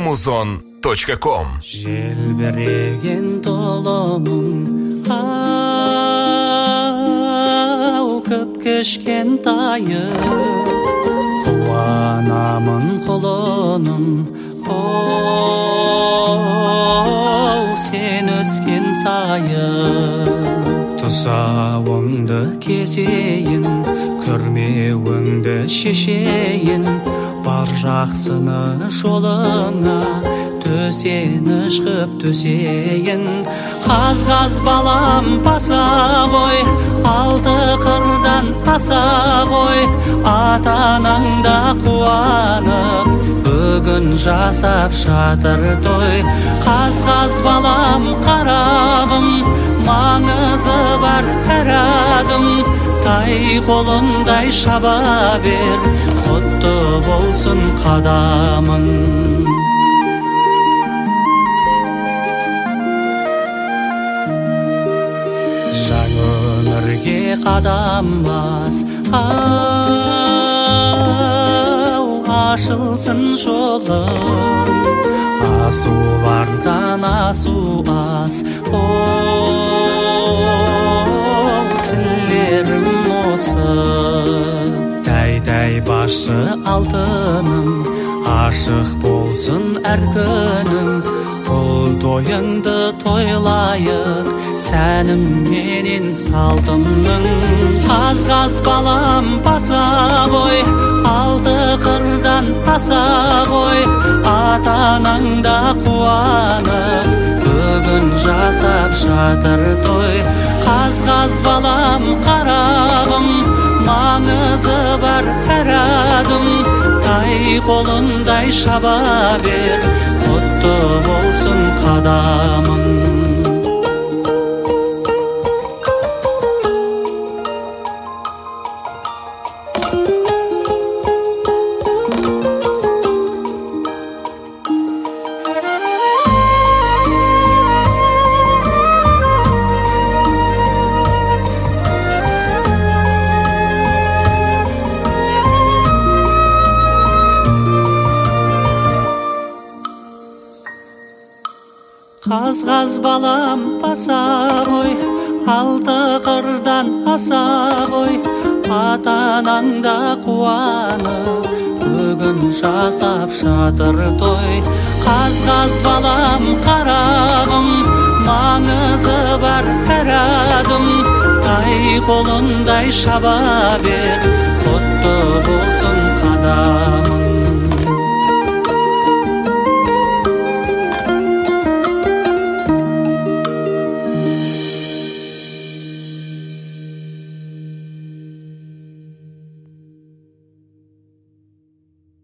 amazon.com. Желбіреген толымың көп кешкен тайы қуанамын құлыным сен өскен сайы тұсауыңды kesейін көрмеуіңді шешейін бар жақсыны жолыңа төсеніш қып төсейін қаз балам баса ғой алты қырдан аса ғой ата-анаңда қуанып бүгін жасап жатыр той қаз балам қарағым маңызы бар әр адым тай қолындай шаба бер құтты болсын қадамың өмірге қадам бас ашылсын жолың асулардан асу ас тілерім осы тәй башы алтыным ашық болсын әр күнің бұл тойыңды тойлайық сәнім менен салтымның қаз балам баса ғой алты қырдан аса ғой ата-анаңда қуанып бүгін жасап жатыр той қаз балам қарағым маңызы бар әр адым тай қолындай шаба бер құтты болсын қадамың қаз балам баса ғой алты қырдан аса ғой ата-анаңда қуанып бүгін жасап жатыр той қаз балам қарағым маңызы бар әр адым тай қолындай шаба бер құтты болсын қадам